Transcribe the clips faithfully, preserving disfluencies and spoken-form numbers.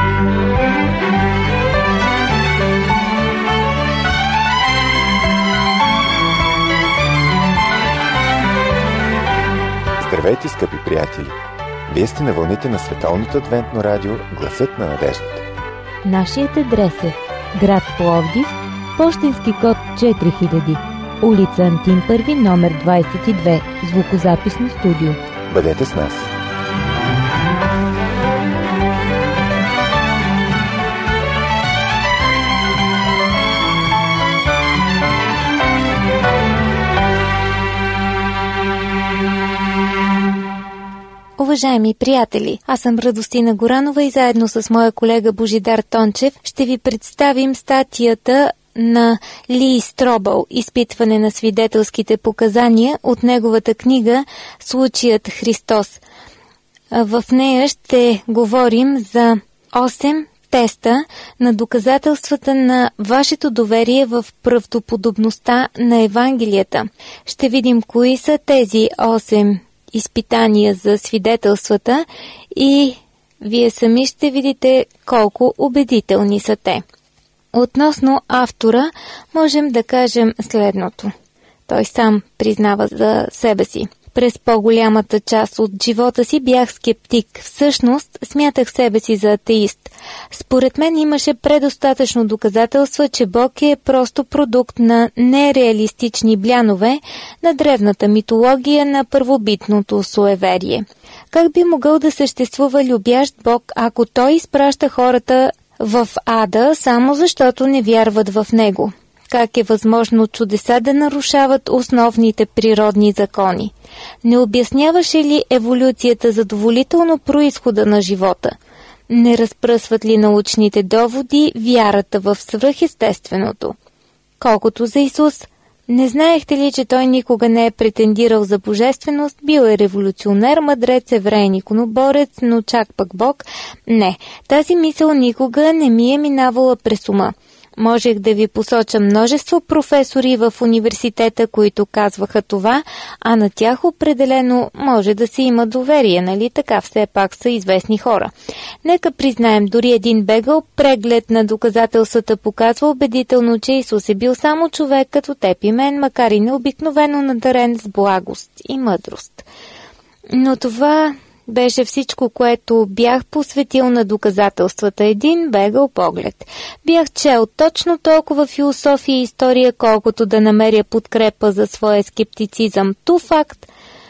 Здравейте, скъпи приятели! Вие сте на вълните на Световното адвентно радио Гласът на надеждата. Нашият адрес е град Пловдив, пощенски код четири хиляди, улица Антим първи, номер двадесет и две, звукозаписно студио. Бъдете с нас! Уважаеми приятели, аз съм Радостина Горанова и заедно с моя колега Божидар Тончев ще ви представим статията на Ли Стробъл «Изпитване на свидетелските показания» от неговата книга «Случаят Христос». В нея ще говорим за осем теста на доказателствата на вашето доверие в правдоподобността на Евангелията. Ще видим кои са тези осем изпитания за свидетелствата и вие сами ще видите колко убедителни са те. Относно автора можем да кажем следното. Той сам признава за себе си. През по-голямата част от живота си бях скептик. Всъщност смятах себе си за атеист. Според мен имаше предостатъчно доказателства, че Бог е просто продукт на нереалистични блянове на древната митология на първобитното суеверие. Как би могъл да съществува любящ Бог, ако Той изпраща хората в ада, само защото не вярват в Него? Как е възможно чудеса да нарушават основните природни закони? Не обясняваше ли еволюцията задоволително произхода на живота? Не разпръсват ли научните доводи вярата в свръхестественото? Колкото за Исус, не знаехте ли, че Той никога не е претендирал за божественост, бил е революционер, мъдрец, евреин, иконоборец, но чак пък Бог? Не, тази мисъл никога не ми е минавала през ума. Можех да ви посоча множество професори в университета, които казваха това, а на тях определено може да се има доверие, нали така, все пак са известни хора. Нека признаем, дори един бегъл преглед на доказателствата показва убедително, че Исус е бил само човек като теб и мен, макар и необикновено надарен с благост и мъдрост. Но това беше всичко, което бях посветил на доказателствата. Един бегъл поглед. Бях чел точно толкова философия и история, колкото да намеря подкрепа за своя скептицизъм. Ту факт,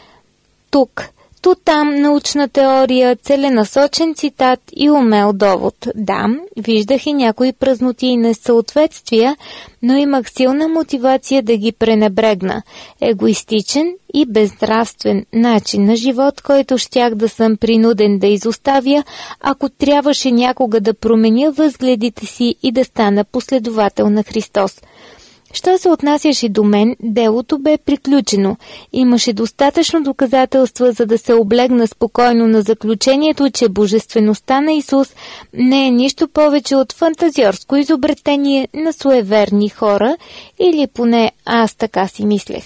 тук, ту там научна теория, целенасочен цитат и умел довод. Да, виждах и някои празноти и несъответствия, но имах силна мотивация да ги пренебрегна. Егоистичен и безнравствен начин на живот, който щях да съм принуден да изоставя, ако трябваше някога да променя възгледите си и да стана последовател на Христос. Що се отнасяше до мен, делото бе приключено. Имаше достатъчно доказателства, за да се облегна спокойно на заключението, че божествеността на Исус не е нищо повече от фантазиорско изобретение на суеверни хора, или поне аз така си мислех.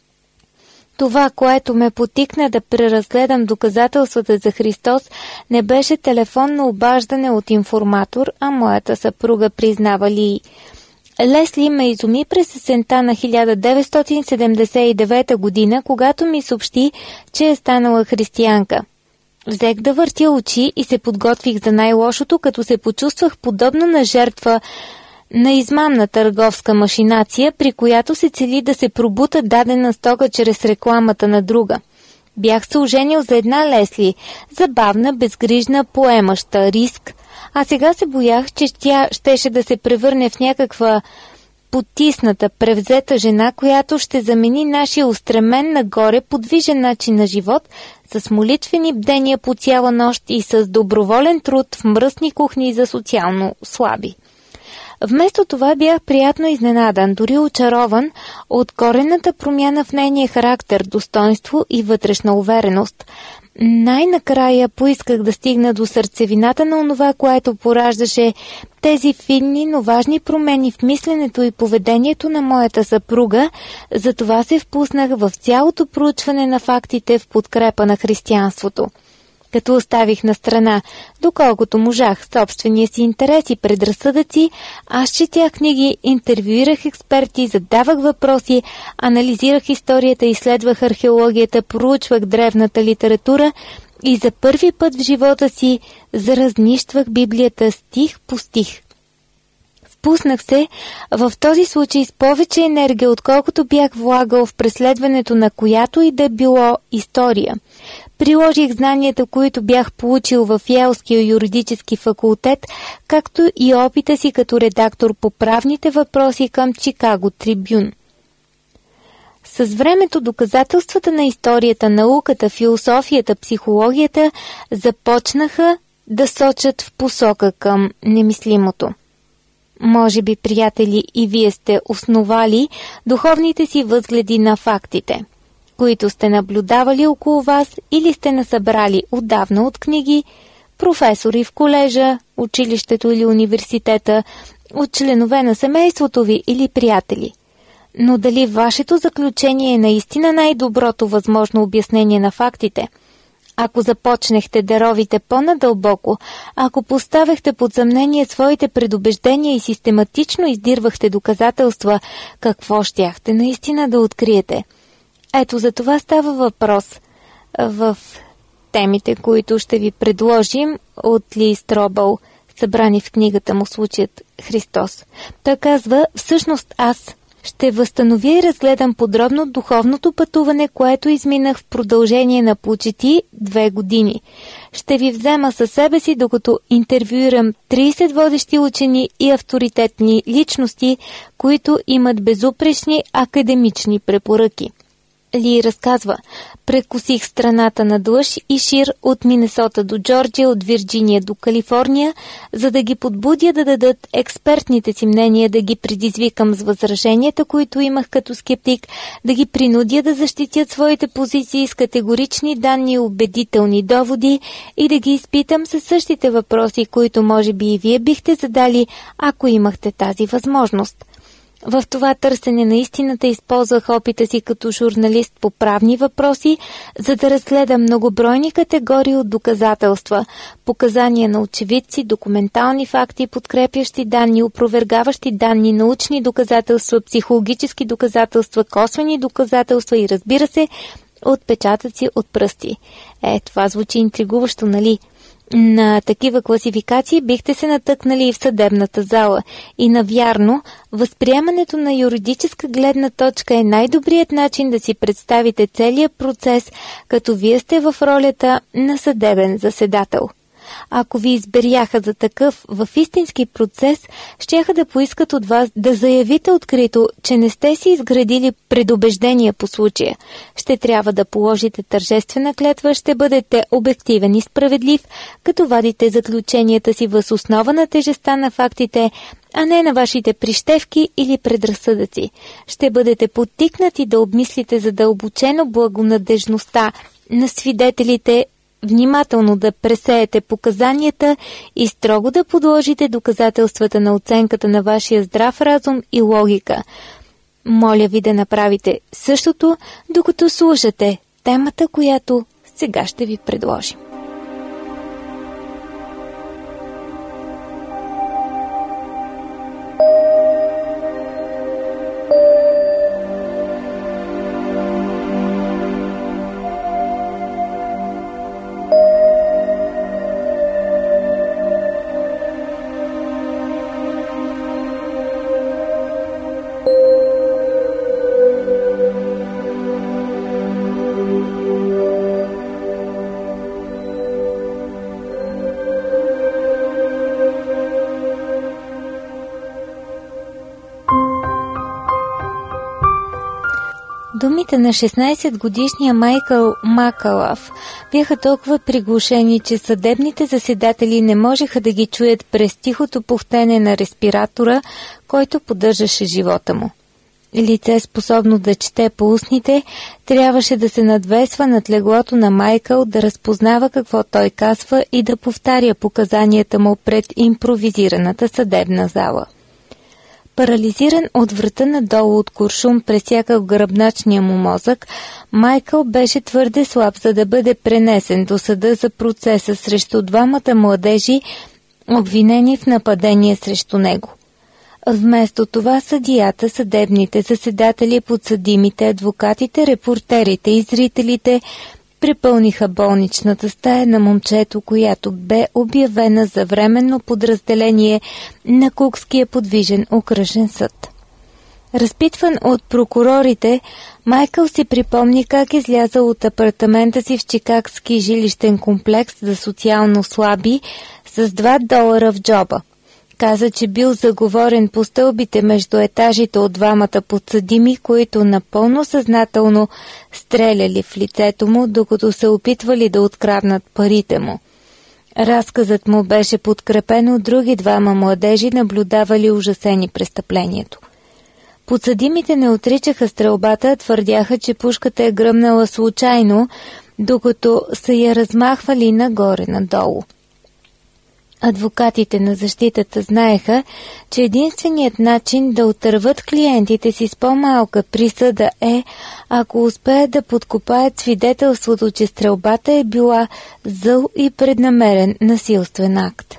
Това, което ме потикна да преразгледам доказателствата за Христос, не беше телефонно обаждане от информатор, а моята съпруга, признава Ли. Лесли ме изуми през есента на хиляда деветстотин седемдесет и девета година, когато ми съобщи, че е станала християнка. Взех да въртя очи и се подготвих за най-лошото, като се почувствах подобно на жертва на измамна търговска машинация, при която се цели да се пробута дадена стока чрез рекламата на друга. Бях се оженил за една Лесли, забавна, безгрижна, поемаща риск, а сега се боях, че тя щеше да се превърне в някаква потисната, превзета жена, която ще замени нашия устремен нагоре подвижен начин на живот с молитвени бдения по цяла нощ и с доброволен труд в мръсни кухни за социално слаби. Вместо това бях приятно изненадан, дори очарован от коренната промяна в нейния характер, достоинство и вътрешна увереност. Най-накрая поисках да стигна до сърцевината на онова, което пораждаше тези финни, но важни промени в мисленето и поведението на моята съпруга, затова се впуснах в цялото проучване на фактите в подкрепа на християнството. Като оставих на страна, доколкото можах, собствения си интерес и предразсъдъци, аз четях книги, интервюирах експерти, задавах въпроси, анализирах историята, изследвах археологията, проучвах древната литература и за първи път в живота си заразнищвах Библията стих по стих. Впуснах се в този случай с повече енергия, отколкото бях влагал в преследването на която и да било история. Приложих знанията, които бях получил в Йелския юридически факултет, както и опита си като редактор по правните въпроси към Чикаго Трибюн. С времето доказателствата на историята, науката, философията, психологията започнаха да сочат в посока към немислимото. Може би, приятели, и вие сте основали духовните си възгледи на фактите, които сте наблюдавали около вас или сте насъбрали отдавна от книги, професори в колежа, училището или университета, от членове на семейството ви или приятели. Но дали вашето заключение е наистина най-доброто възможно обяснение на фактите? Ако започнехте да ровите по-надълбоко, ако поставяхте под съмнение своите предубеждения и систематично издирвахте доказателства, какво щяхте наистина да откриете? Ето за това става въпрос в темите, които ще ви предложим от Ли Стробъл, събрани в книгата му Случаят Христос. Той казва: всъщност аз ще възстановя и разгледам подробно духовното пътуване, което изминах в продължение на почти две години. Ще ви взема със себе си, докато интервюирам трийсет водещи учени и авторитетни личности, които имат безупречни академични препоръки. Ли разказва: прекусих страната на длъж и шир от Минесота до Джорджия, от Вирджиния до Калифорния, за да ги подбудя да дадат експертните си мнения, да ги предизвикам с възраженията, които имах като скептик, да ги принудя да защитят своите позиции с категорични данни и убедителни доводи и да ги изпитам със същите въпроси, които може би и вие бихте задали, ако имахте тази възможност. В това търсене на истината използвах опита си като журналист по правни въпроси, за да разгледам многобройни категории от доказателства, показания на очевидци, документални факти, подкрепящи данни, опровергаващи данни, научни доказателства, психологически доказателства, косвени доказателства и, разбира се, отпечатъци от пръсти. Е, това звучи интригуващо, нали? На такива класификации бихте се натъкнали и в съдебната зала. И навярно, възприемането на юридическа гледна точка е най-добрият начин да си представите целият процес, като вие сте в ролята на съдебен заседател. Ако ви изберяха за такъв в истински процес, щяха да поискат от вас да заявите открито, че не сте си изградили предубеждения по случая. Ще трябва да положите тържествена клетва, ще бъдете обективен и справедлив, като вадите заключенията си въз основа на тежестта на фактите, а не на вашите прищевки или предразсъдъци. Ще бъдете подтикнати да обмислите задълбочено благонадежността на свидетелите, внимателно да пресеете показанията и строго да подложите доказателствата на оценката на вашия здрав разум и логика. Моля ви да направите същото, докато слушате темата, която сега ще ви предложим. Думите на шестнайсетгодишния Майкъл Макалав бяха толкова приглушени, че съдебните заседатели не можеха да ги чуят през тихото пухтене на респиратора, който поддържаше живота му. Лице, способно да чете по устните, трябваше да се надвесва над леглото на Майкъл, да разпознава какво той казва и да повтаря показанията му пред импровизираната съдебна зала. Парализиран от врата надолу от куршум, пресякал гръбначния му мозък, Майкъл беше твърде слаб, за да бъде пренесен до съда за процеса срещу двамата младежи, обвинени в нападение срещу него. Вместо това съдията, съдебните заседатели, подсъдимите, адвокатите, репортерите и зрителите препълниха болничната стая на момчето, която бе обявена за временно подразделение на Кукския подвижен окръжен съд. Разпитван от прокурорите, Майкъл си припомни как излязъл от апартамента си в чикагски жилищен комплекс за социално слаби с два долара в джоба. Каза, че бил заговорен по стълбите между етажите от двамата подсъдими, които напълно съзнателно стреляли в лицето му, докато се опитвали да откраднат парите му. Разказът му беше подкрепен от други двама младежи, наблюдавали ужасени престъплението. Подсъдимите не отричаха стрелбата, твърдяха, че пушката е гръмнала случайно, докато са я размахвали нагоре-надолу. Адвокатите на защитата знаеха, че единственият начин да отърват клиентите си с по-малка присъда е, ако успеят да подкопаят свидетелството, че стрелбата е била зъл и преднамерен насилствен акт.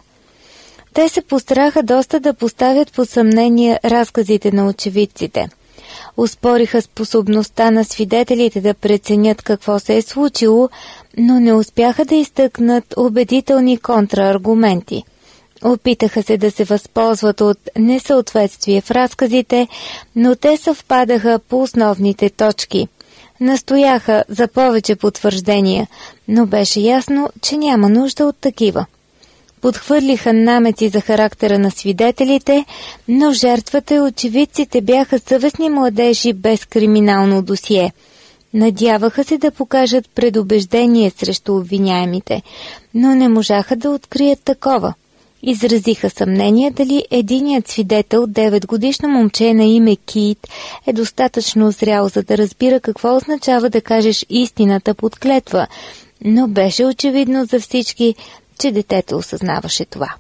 Те се постараха доста да поставят под съмнение разказите на очевидците. Успориха способността на свидетелите да преценят какво се е случило, но не успяха да изтъкнат убедителни контрааргументи. Опитаха се да се възползват от несъответствие в разказите, но те съвпадаха по основните точки. Настояха за повече потвърждения, но беше ясно, че няма нужда от такива. Подхвърлиха намеци за характера на свидетелите, но жертвата и очевидците бяха съвестни младежи без криминално досие. Надяваха се да покажат предубеждение срещу обвиняемите, но не можаха да открият такова. Изразиха съмнение дали единият свидетел, деветгодишно момче на име Кит, е достатъчно зрял, за да разбира какво означава да кажеш истината под клетва, но беше очевидно за всички, че детето осъзнаваше това.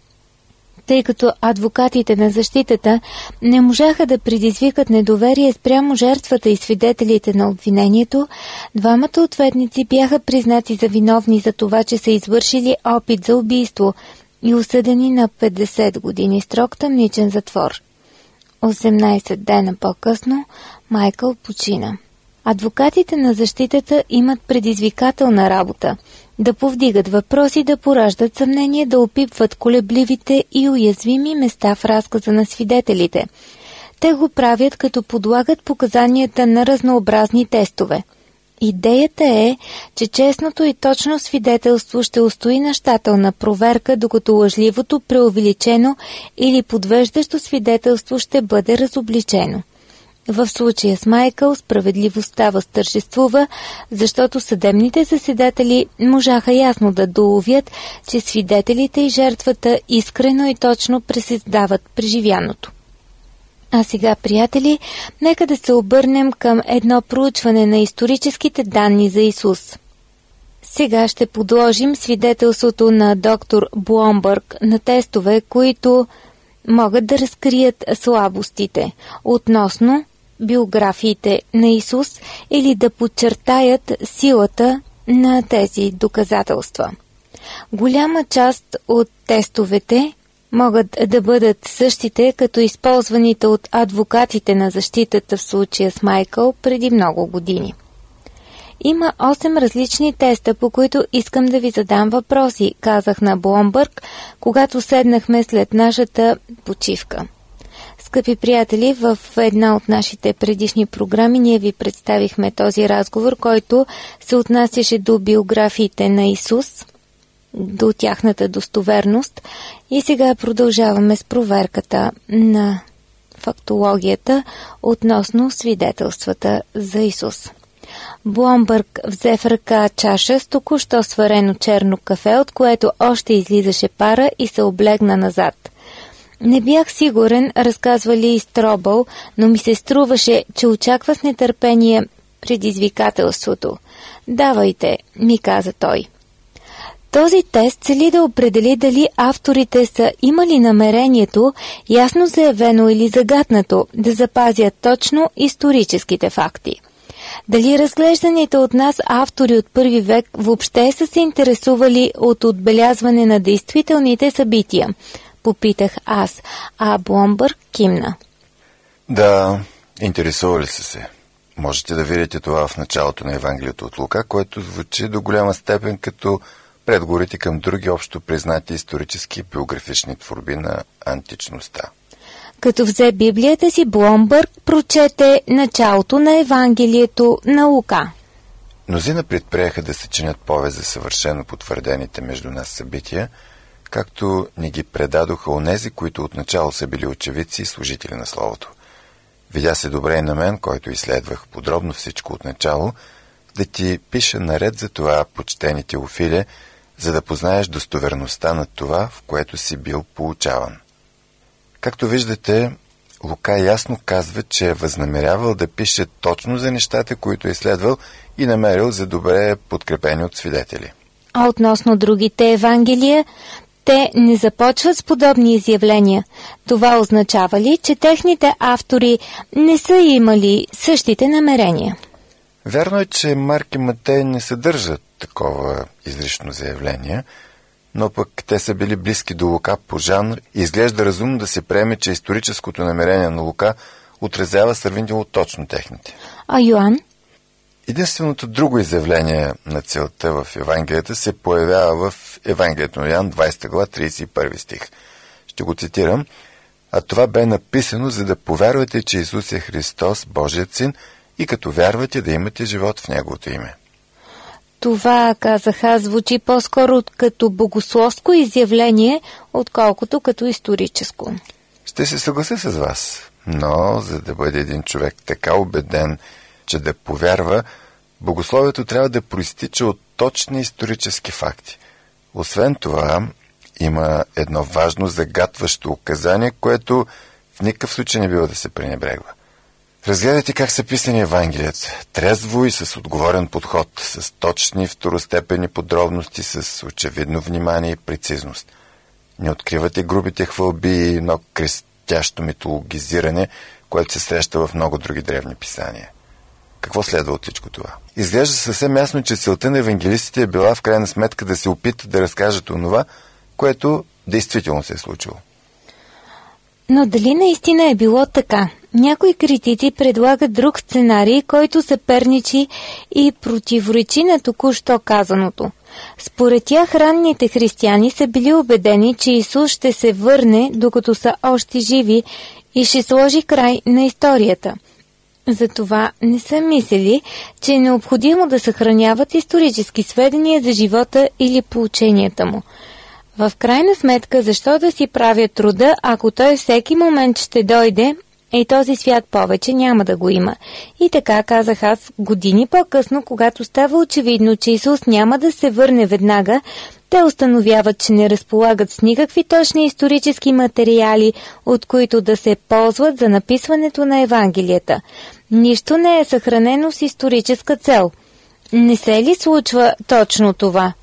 Тъй като адвокатите на защитата не можаха да предизвикат недоверие спрямо жертвата и свидетелите на обвинението, двамата ответници бяха признати за виновни за това, че са извършили опит за убийство и осъдени на петдесет години строг тъмничен затвор. осемнайсет дена по-късно Майкъл почина. Адвокатите на защитата имат предизвикателна работа – да повдигат въпроси, да пораждат съмнение, да опипват колебливите и уязвими места в разказа на свидетелите. Те го правят, като подлагат показанията на разнообразни тестове. Идеята е, че честното и точно свидетелство ще устои на щателна проверка, докато лъжливото, преувеличено или подвеждащо свидетелство ще бъде разобличено. В случая с Майкъл справедливостта възтържествува, защото съдебните заседатели можаха ясно да доловят, че свидетелите и жертвата искрено и точно пресъздават преживяното. А сега, приятели, нека да се обърнем към едно проучване на историческите данни за Исус. Сега ще подложим свидетелството на доктор Бломбърг на тестове, които могат да разкрият слабостите относно биографиите на Исус или да подчертаят силата на тези доказателства. Голяма част от тестовете могат да бъдат същите, като използваните от адвокатите на защитата в случая с Майкъл преди много години. Има осем различни теста, по които искам да ви задам въпроси, казах на Бломбърг, когато седнахме след нашата почивка. Скъпи приятели, в една от нашите предишни програми ние ви представихме този разговор, който се отнасяше до биографиите на Исус, до тяхната достоверност, и сега продължаваме с проверката на фактологията относно свидетелствата за Исус. Бломбърг взе в ръка чаша с току-що сварено черно кафе, от което още излизаше пара, и се облегна назад. Не бях сигурен, разказва Ли Стробъл, но ми се струваше, че очаква с нетърпение предизвикателството. «Давайте», ми каза той. Този тест цели да определи дали авторите са имали намерението, ясно заявено или загатнато, да запазят точно историческите факти. Дали разглежданите от нас автори от първи век въобще са се интересували от отбелязване на действителните събития? Попитах аз, а Бломбърг кимна. Да, интересували са се. Можете да видите това в началото на Евангелието от Лука, което звучи до голяма степен като предговорите към други общо признати исторически и биографични творби на античността. Като взе Библията си, Бломбърг прочете началото на Евангелието на Лука. Мнозина предприеха да се чинят повез за съвършено потвърдените между нас събития, както ни ги предадоха онези, които отначало са били очевидци и служители на Словото. Видя се добре и на мен, който изследвах подробно всичко отначало, да ти пиша наред за това, почтени Теофиле, за да познаеш достоверността на това, в което си бил поучаван. Както виждате, Лука ясно казва, че е възнамерявал да пише точно за нещата, които е изследвал и намерил за добре подкрепени от свидетели. А относно другите Евангелия, те не започват с подобни изявления. Това означава ли, че техните автори не са имали същите намерения? Вярно е, че Марк и Матей не съдържат такова изрично заявление, но пък те са били близки до Лука по жанр и изглежда разумно да се приеме, че историческото намерение на Лука отразява сравнително точно техните. А Йоан? Единственото друго изявление на целта в Евангелията се появява в Евангелието на Йоан, двадесета глава, тридесет и първи стих. Ще го цитирам. А това бе написано, за да повярвате, че Исус е Христос, Божият Син, и като вярвате да имате живот в Неговото име. Това, казах аз, звучи по-скоро като богословско изявление, отколкото като историческо. Ще се съглася с вас, но за да бъде един човек така убеден, че да повярва, богословието трябва да проистича от точни исторически факти. Освен това, има едно важно загатващо указание, което в никакъв случай не бива да се пренебрегва. Разгледайте как са писани Евангелията. Трезво и с отговорен подход, с точни второстепенни подробности, с очевидно внимание и прецизност. Не откривате грубите хвалби и едно крещящо митологизиране, което се среща в много други древни писания. Какво следва от всичко това? Изглежда съвсем ясно, че целта на евангелистите е била в крайна сметка да се опитат да разкажат онова, което действително се е случило. Но дали наистина е било така? Някои критици предлагат друг сценарий, който съперничи и противоречи на току-що казаното. Според тях ранните християни са били убедени, че Исус ще се върне, докато са още живи и ще сложи край на историята. Затова не са мислили, че е необходимо да съхраняват исторически сведения за живота или поученията му. В крайна сметка, защо да си правят труда, ако той всеки момент ще дойде и този свят повече няма да го има? И така, казах аз, години по-късно, когато става очевидно, че Исус няма да се върне веднага, те установяват, че не разполагат с никакви точни исторически материали, от които да се ползват за написването на Евангелията. Нищо не е съхранено с историческа цел. Не се ли случва точно това?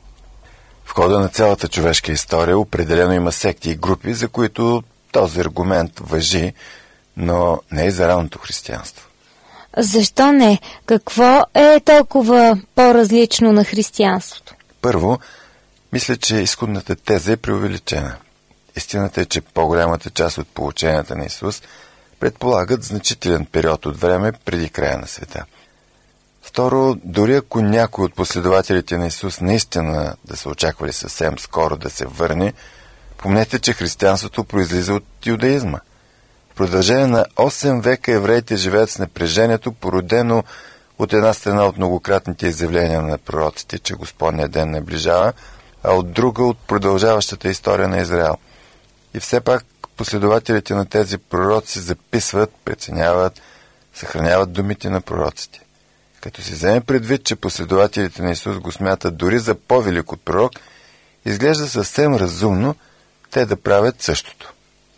В хода на цялата човешка история определено има секти и групи, за които този аргумент важи, но не и за ранното християнство. Защо не? Какво е толкова по-различно на християнството? Първо, мисля, че изходната теза е преувеличена. Истината е, че по-голямата част от поученията на Исус предполагат значителен период от време преди края на света. Второ, дори ако някой от последователите на Исус наистина да са очаквали съвсем скоро да се върне, помнете, че християнството произлиза от юдаизма. В продължение на осем века евреите живеят с напрежението, породено от една страна от многократните изявления на пророците, че Господния ден наближава, а от друга от продължаващата история на Израел. И все пак последователите на тези пророци записват, преценяват, съхраняват думите на пророците. Като се вземе предвид, че последователите на Исус го смятат дори за по-велик от пророк, изглежда съвсем разумно те да правят същото.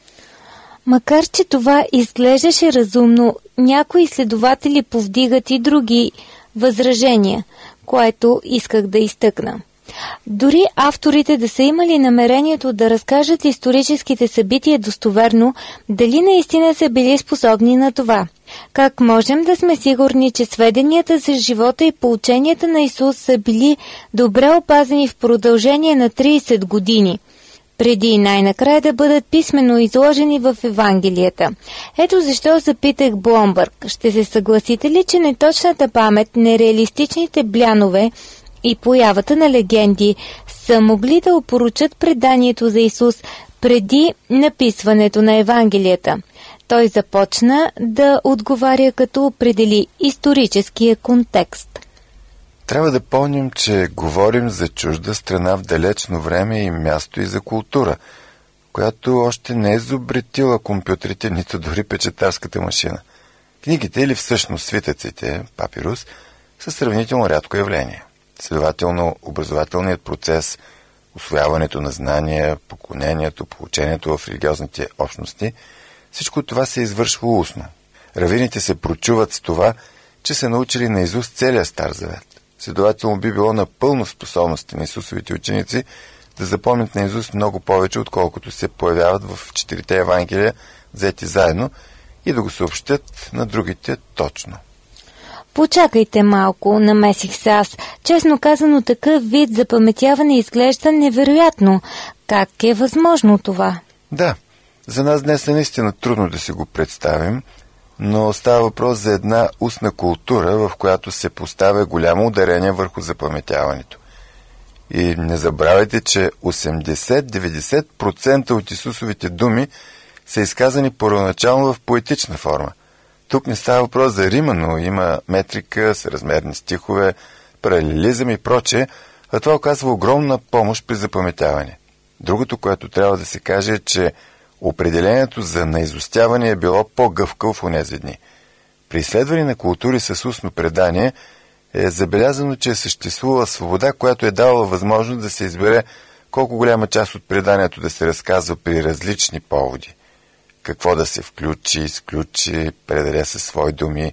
Макар че това изглеждаше разумно, някои изследователи повдигат и други възражения, което исках да изтъкна. Дори авторите да са имали намерението да разкажат историческите събития достоверно, дали наистина са били способни на това? Как можем да сме сигурни, че сведенията за живота и поученията на Исус са били добре опазени в продължение на тридесет години, преди най-накрая да бъдат писмено изложени в Евангелията? Ето защо запитах Бломбърг: ще се съгласите ли, че неточната памет, нереалистичните блянове и появата на легенди са могли да опорочат преданието за Исус преди написването на Евангелията? Той започна да отговаря, като определи историческия контекст. Трябва да помним, че говорим за чужда страна в далечно време и място и за култура, която още не е изобретила компютрите, нито дори печатарската машина. Книгите или всъщност свитъците, папирус, са сравнително рядко явление. Следователно, образователният процес, усвояването на знания, поклонението, поучението в религиозните общности, всичко това се извършва устно. Равините се прочуват с това, че са научили наизуст целия Стар Завет. Следователно би било напълно в способности на Исусовите ученици да запомнят наизуст много повече, отколкото се появяват в четирите Евангелия, взети заедно, и да го съобщят на другите точно. Почакайте малко, намесих се аз. Честно казано, такъв вид запаметяване изглежда невероятно. Как е възможно това? Да, за нас днес е наистина трудно да си го представим, но става въпрос за една устна култура, в която се поставя голямо ударение върху запаметяването. И не забравяйте, че осемдесет до деветдесет процента от Исусовите думи са изказани първоначално в поетична форма. Тук не става въпрос за рима, но има метрика, съразмерни стихове, паралелизъм и прочее, а това оказва огромна помощ при запаметяване. Другото, което трябва да се каже, е, че определението за наизустяване е било по-гъвкаво в онези дни. При изследване на култури с устно предание е забелязано, че е съществувала свобода, която е давала възможност да се избере колко голяма част от преданието да се разказва при различни поводи. Какво да се включи, изключи, предаде със свои думи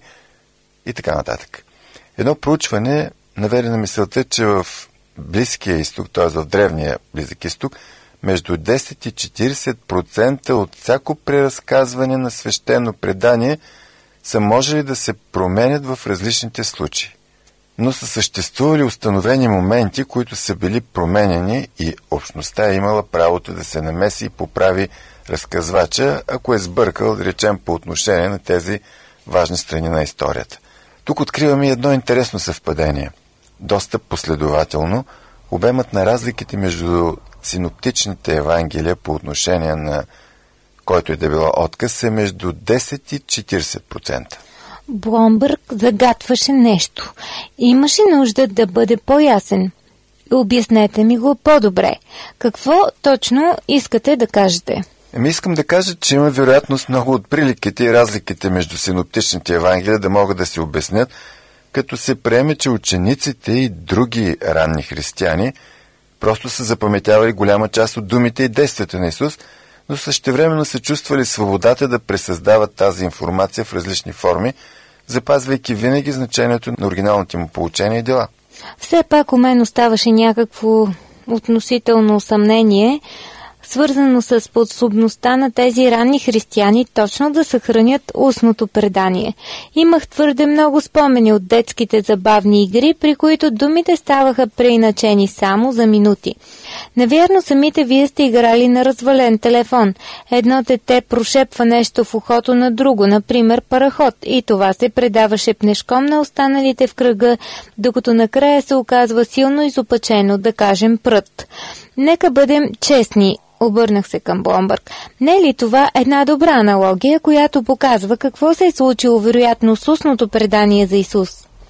и така нататък. Едно проучване наведе на мисълта, че в Близкия изток, т.е. в древния Близък изток, между десет и четиридесет процента от всяко преразказване на свещено предание са можели да се променят в различните случаи. Но са съществували установени моменти, които са били променени и общността е имала правото да се намеси и поправи разказвача, ако е сбъркал, да речем, по отношение на тези важни страни на историята. Тук откриваме едно интересно съвпадение. Доста последователно, обемът на разликите между синоптичните евангелия по отношение на който и да било отказ е между десет и четиридесет процента. Бломбърг загатваше нещо. Имаше нужда да бъде по-ясен. Обяснете ми го по-добре. Какво точно искате да кажете? Еми искам да кажа, че има вероятност много от приликите и разликите между синоптичните евангелия да могат да се обяснят, като се приеме, че учениците и други ранни християни просто са запаметявали голяма част от думите и действията на Исус, но същевременно са чувствали свободата да пресъздават тази информация в различни форми, запазвайки винаги значението на оригиналните му поучения и дела. Все пак у мен оставаше някакво относително съмнение, свързано с способността на тези ранни християни точно да съхранят устното предание. Имах твърде много спомени от детските забавни игри, при които думите ставаха преиначени само за минути. Навярно самите вие сте играли на развален телефон. Едно дете прошепва нещо в ухото на друго, например параход, и това се предава шепнешком на останалите в кръга, докато накрая се оказва силно изопачено, да кажем прът. Нека бъдем честни. Обърнах се към Бломбърг. Не е ли това една добра аналогия, която показва какво се е случило вероятно с устното предание за Исус?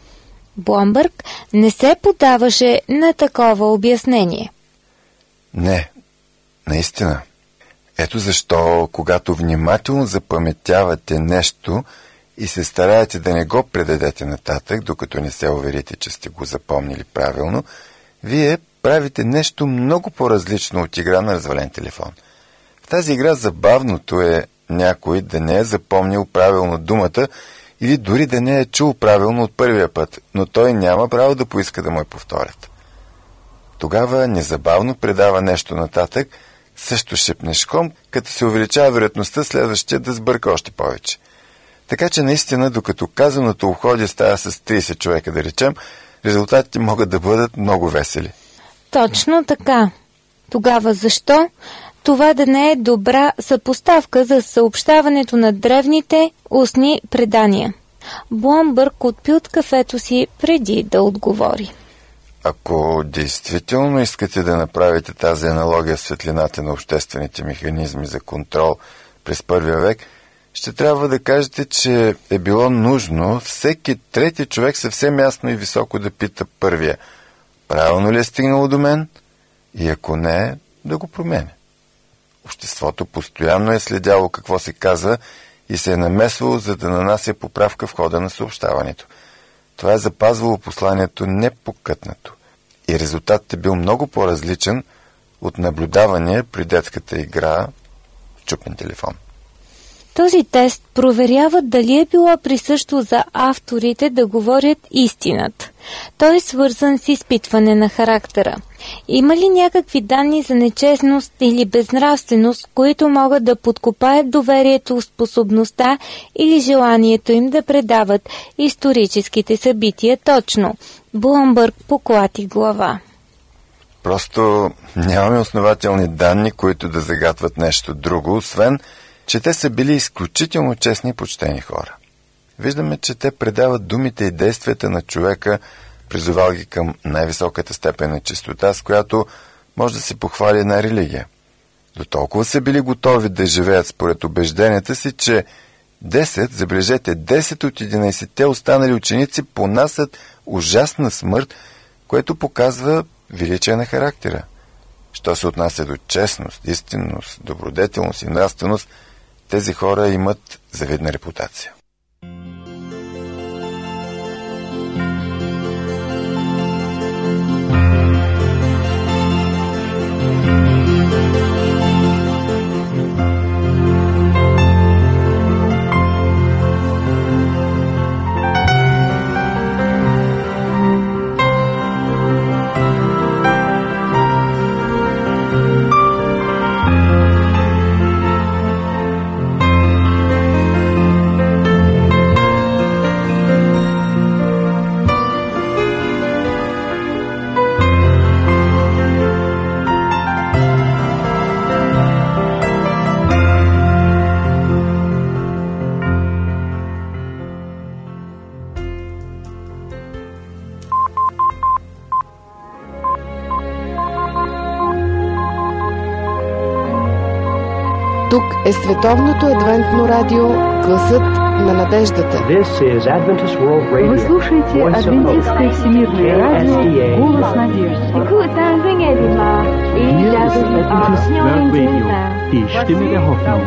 Бломбърг не се подаваше на такова обяснение. Не, наистина. Ето защо, когато внимателно запаметявате нещо и се стараете да не го предадете нататък, докато не се уверите, че сте го запомнили правилно, вие правите нещо много по-различно от игра на развален телефон. В тази игра забавното е някой да не е запомнил правилно думата или дори да не е чул правилно от първия път, но той няма право да поиска да му я повторят. Тогава незабавно предава нещо нататък, също шепнешком, като се увеличава вероятността следващия да сбърка още повече. Така че наистина, докато казаното уходи става с трийсет човека, да речем, резултатите могат да бъдат много весели. Точно така. Тогава защо това да не е добра съпоставка за съобщаването на древните устни предания? Блумбърг отпи от кафето си преди да отговори. Ако действително искате да направите тази аналогия в светлината на обществените механизми за контрол през първия век, ще трябва да кажете, че е било нужно всеки трети човек съвсем ясно и високо да пита първия: правилно ли е стигнало до мен? И ако не, да го променя. Обществото постоянно е следяло какво се казва и се е намесвало, за да нанася поправка в хода на съобщаването. Това е запазвало посланието непокътнато. И резултатът е бил много по-различен от наблюдавания при детската игра в чупен телефон. Този тест проверява дали е било присъщо за авторите да говорят истината. Той е свързан с изпитване на характера. Има ли някакви данни за нечестност или безнравственост, които могат да подкопаят доверието в способността или желанието им да предават историческите събития точно? Блумбърг поклати глава. Просто нямаме основателни данни, които да загатват нещо друго, освен че те са били изключително честни и почтени хора. Виждаме, че те предават думите и действията на човека, призовал ги към най-високата степен на чистота, с която може да се похвали една религия. До толкова са били готови да живеят според убежденията си, че десет, забележете, десет от единайсетте останали ученици понасят ужасна смърт, което показва величие на характера. Що се отнася до честност, истинност, добродетелност и нравственост, тези хора имат завидна репутация. Тук е Световното адвентно радио Гласът на надеждата. Вы слушаете Адвентистское всемирное радио Голос надежды. Die Stimme der Hoffnung.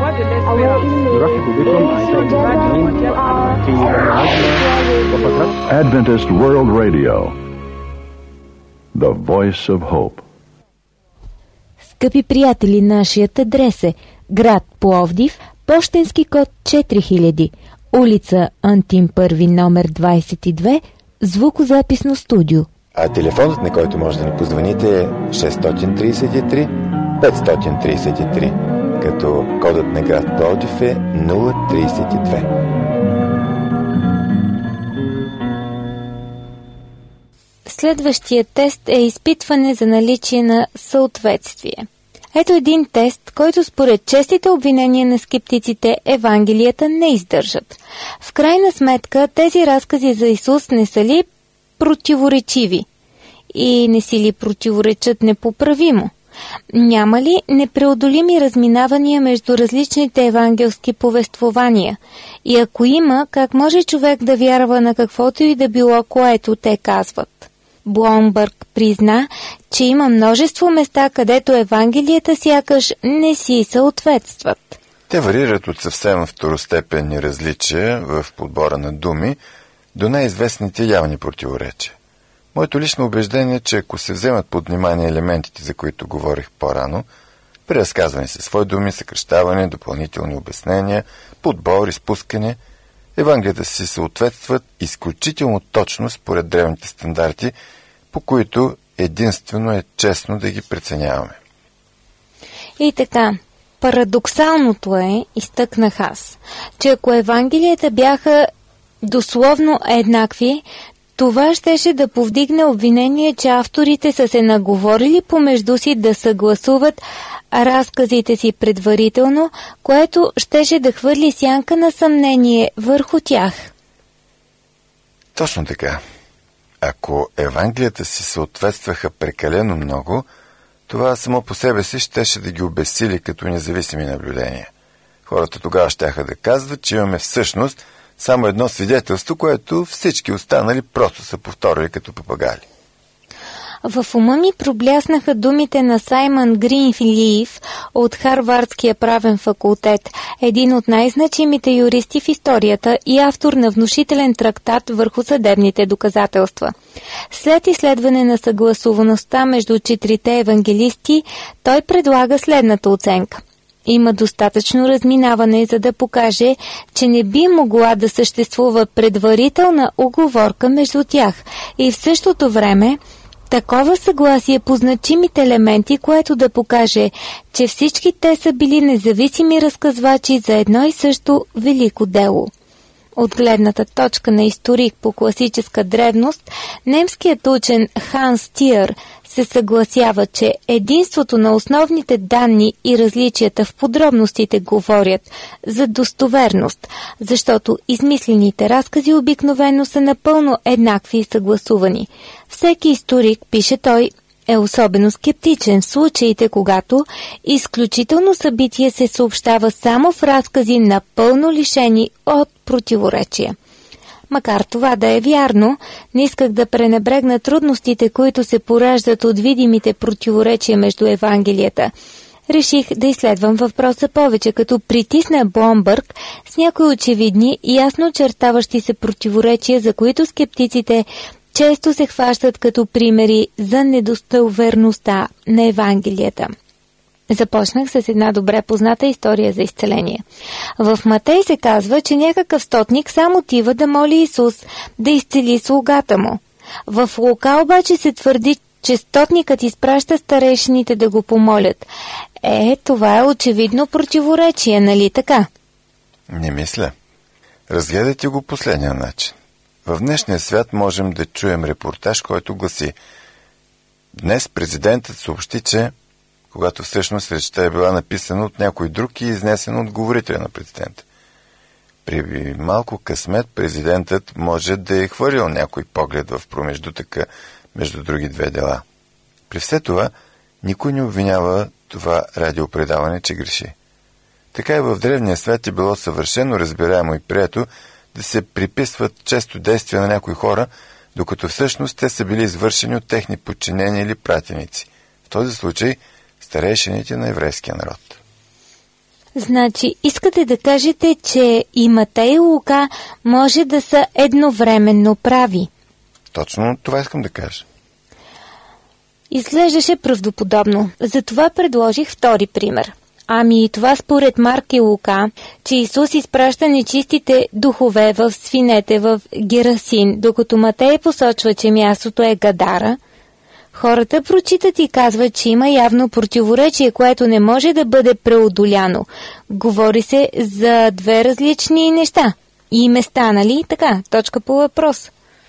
Adventist World Radio, the voice of hope. Скъпи приятели, нашият адрес е град Пловдив, пощенски код четири хиляди, улица Антим първи, номер двайсет и две, звукозаписно студио. А телефонът, на който може да ни позвоните, е шест три три пет три три, като кодът на град Пловдив е нула трийсет и две. Следващия тест е изпитване за наличие на съответствие. Ето един тест, който според честите обвинения на скептиците Евангелията не издържат. В крайна сметка тези разкази за Исус не са ли противоречиви? И не си ли противоречат непоправимо? Няма ли непреодолими разминавания между различните евангелски повествования? И ако има, как може човек да вярва на каквото и да било, което те казват? Блумбърг призна, че има множество места, където евангелията сякаш не си съответстват. Те варират от съвсем второстепенни различия в подбора на думи до най-известните явни противоречия. Моето лично убеждение е, че ако се вземат под внимание елементите, за които говорих по-рано, при разказване със свои думи, съкръщаване, допълнителни обяснения, подбор, изпускане, Евангелията си съответстват изключително точно според древните стандарти, по които единствено е честно да ги преценяваме. И така, парадоксалното е, изтъкнах аз, че ако Евангелията бяха дословно еднакви, това щеше да повдигне обвинение, че авторите са се наговорили помежду си да съгласуват разказите си предварително, което щеше да хвърли сянка на съмнение върху тях. Точно така. Ако Евангелията си съответстваха прекалено много, това само по себе си щеше да ги обезсили като независими наблюдения. Хората тогава щяха да казват, че имаме всъщност само едно свидетелство, което всички останали просто са повторили като папагали. В ума ми пробляснаха думите на Саймън Гринлиф от Харвардския правен факултет, един от най-значимите юристи в историята и автор на внушителен трактат върху съдебните доказателства. След изследване на съгласуваността между четирите евангелисти, той предлага следната оценка. Има достатъчно разминаване, за да покаже, че не би могла да съществува предварителна уговорка между тях и в същото време такова съгласие по значимите елементи, което да покаже, че всички те са били независими разказвачи за едно и също велико дело. От гледната точка на историк по класическа древност, немският учен Ханс Тиер се съгласява, че единството на основните данни и различията в подробностите говорят за достоверност, защото измислените разкази обикновено са напълно еднакви и съгласувани. Всеки историк, пише той, е особено скептичен в случаите, когато изключително събитие се съобщава само в разкази напълно лишени от противоречия. Макар това да е вярно, не исках да пренебрегна трудностите, които се пораждат от видимите противоречия между Евангелията. Реших да изследвам въпроса повече, като притисна Бломбърг с някои очевидни и ясно очертаващи се противоречия, за които скептиците често се хващат като примери за недостоверността на Евангелията. Започнах с една добре позната история за изцеление. В Матей се казва, че някакъв стотник сам отива да моли Исус да изцели слугата му. В Лука обаче се твърди, че стотникът изпраща старейшините да го помолят. Е, това е очевидно противоречие, нали така? Не мисля. Разгледайте го последния начин. В днешния свят можем да чуем репортаж, който гласи: днес президентът съобщи, че когато всъщност речта е била написана от някой друг и изнесена от говорителя на президента. При малко късмет президентът може да е хвърлял някой поглед в промеждутъка между други две дела. При все това, никой не обвинява това радиопредаване, че греши. Така и в древния свят е било съвършено разбираемо и прието да се приписват често действия на някои хора, докато всъщност те са били извършени от техни подчинени или пратеници. В този случай старейшините на еврейския народ. Значи, искате да кажете, че и Матей и Лука може да са едновременно прави? Точно това искам да кажа. Изглеждаше правдоподобно. Затова предложих втори пример. Ами и това според Марк и Лука, че Исус изпраща нечистите духове в свинете в Герасин, докато Матей посочва, че мястото е Гадара. Хората прочитат и казват, че има явно противоречие, което не може да бъде преодоляно. Говори се за две различни неща. И места, нали? Така, точка по въпрос.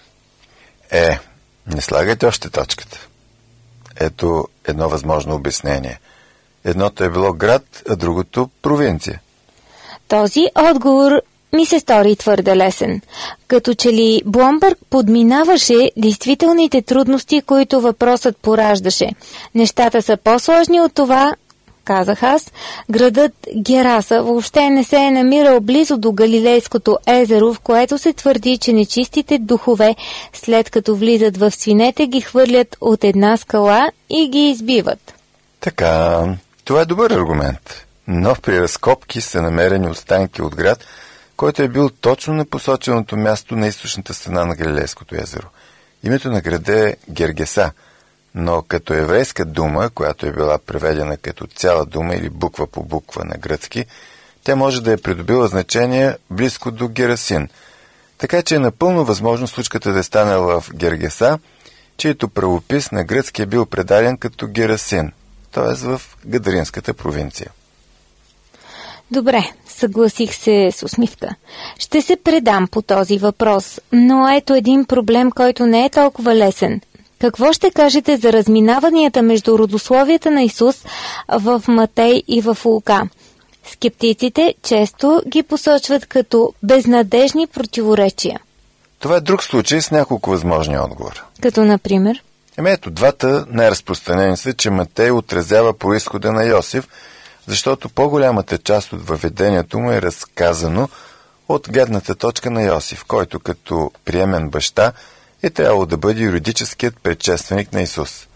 Е, не слагайте още точката. Ето едно възможно обяснение. Едното е било град, а другото провинция. Този отговор ми се стори твърде лесен. Като че ли Бломбърг подминаваше действителните трудности, които въпросът пораждаше. Нещата са по-сложни от това, казах аз. Градът Гераса въобще не се е намирал близо до Галилейското езеро, в което се твърди, че нечистите духове, след като влизат в свинете, ги хвърлят от една скала и ги избиват. Така, това е добър аргумент. Но при разкопки са намерени останки от град, който е бил точно на посоченото място на източната страна на Галилейското езеро. Името на града е Гергеса, но като еврейска дума, която е била преведена като цяла дума или буква по буква на гръцки, тя може да е придобила значение близко до Герасин. Така че е напълно възможно случката да е станала в Гергеса чието правопис на гръцки е бил предаден като Герасин, т.е. в Гадаринската провинция. Добре, съгласих се с усмивка. Ще се предам по този въпрос, но ето един проблем, който не е толкова лесен. Какво ще кажете за разминаванията между родословията на Исус в Матей и в Лука? Скептиците често ги посочват като безнадежни противоречия. Това е друг случай с няколко възможни отговора. Като например? Еми ето, двата най-разпространени са, че Матей отразява произхода на Йосиф, защото по-голямата част от въведението му е разказано от гледната точка на Йосиф, който като приемен баща е трябвало да бъде юридическият предшественик на Исус.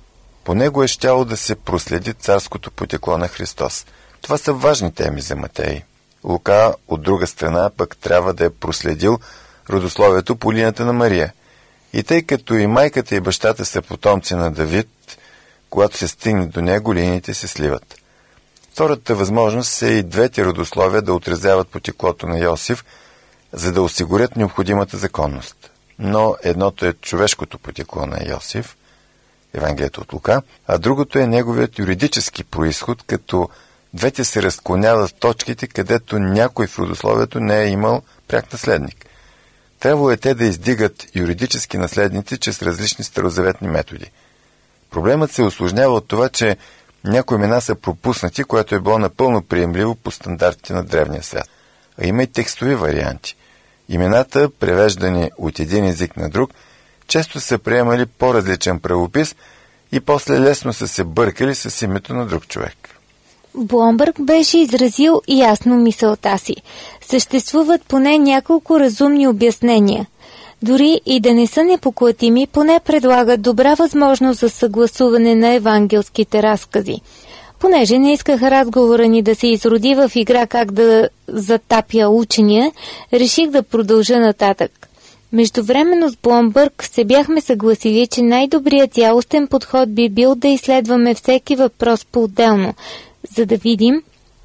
По него е щяло да се проследи царското потекло на Христос. Това са важни теми за Матей. Лука, от друга страна, пък трябва да е проследил родословието по линията на Мария. И тъй като и майката и бащата са потомци на Давид, когато се стигне до него, линиите се сливат. Втората възможност е и двете родословия да отразяват потеклото на Йосиф, за да осигурят необходимата законност. Но едното е човешкото потекло на Йосиф, Евангелието от Лука, а другото е неговият юридически произход, като двете се разклоняват в точките, където някой в родословието не е имал пряк наследник. Трябвало е те да издигат юридически наследници чрез различни старозаветни методи. Проблемът се усложнява от това, че някои имена са пропуснати, което е било напълно приемливо по стандартите на древния свят. А има и текстови варианти. Имената, превеждани от един език на друг, често са приемали по-различен правопис и после лесно са се бъркали с името на друг човек. Бломбърг беше изразил ясно мисълта си. Съществуват поне няколко разумни обяснения. Дори и да не са непоклатими, поне предлагат добра възможност за съгласуване на евангелските разкази. Понеже не исках разговора ни да се изроди в игра как да затапя учения, реших да продължа нататък. Междувременно с Бломбърг се бяхме съгласили, че най-добрият цялостен подход би бил да изследваме всеки въпрос по-отделно, за да видим